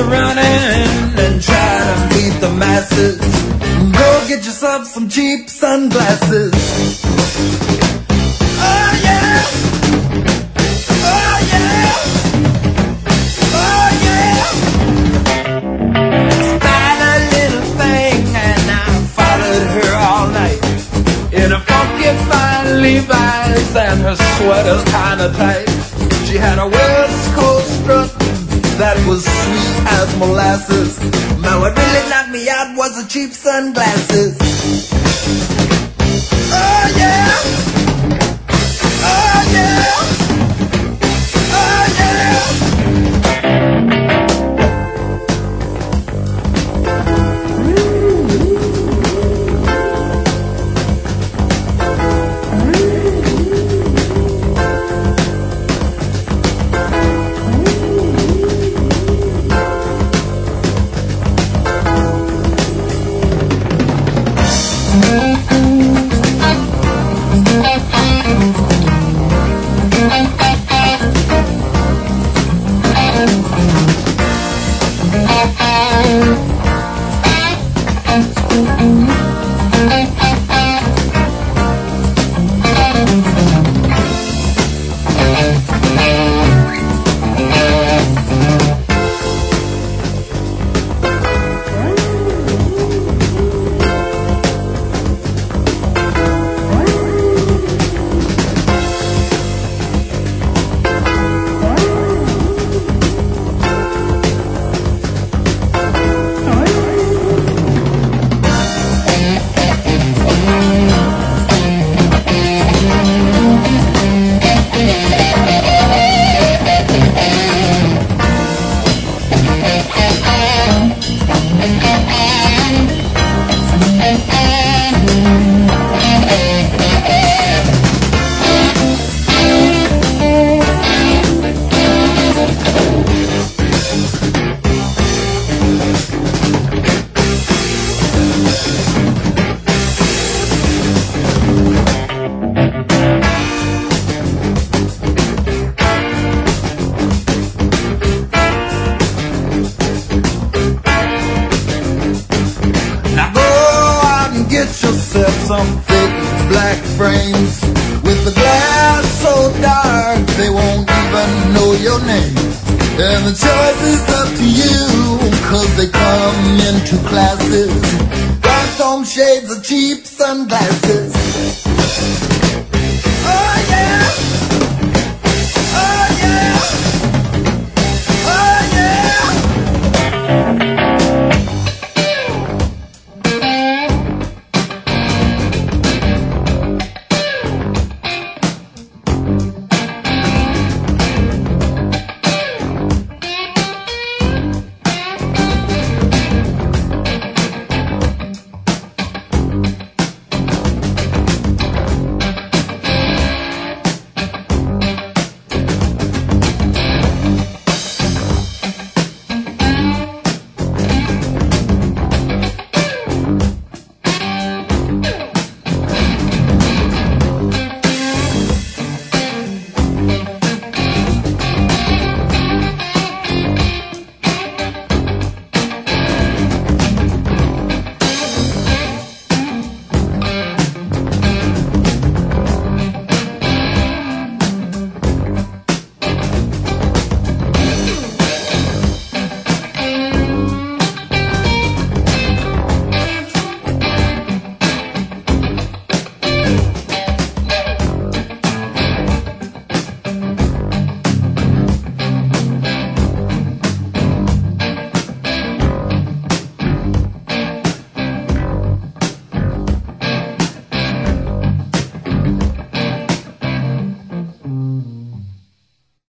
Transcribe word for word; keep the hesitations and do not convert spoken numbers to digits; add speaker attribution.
Speaker 1: running and try to beat the masses. Go get yourself some cheap sunglasses. Oh yeah, oh yeah, oh yeah. Spied a little thing and I followed her all night in a funky fine Levi's and her sweater's kinda tight. She had a West Coast strut that was sweet as molasses. Now what really knocked me out was the cheap sunglasses. Oh yeah, oh yeah, oh yeah. Get yourself some thick black frames with the glass so dark they won't even know your name. And the choice is up to you, cause they come in two classes: dark dome shades or cheap sunglasses.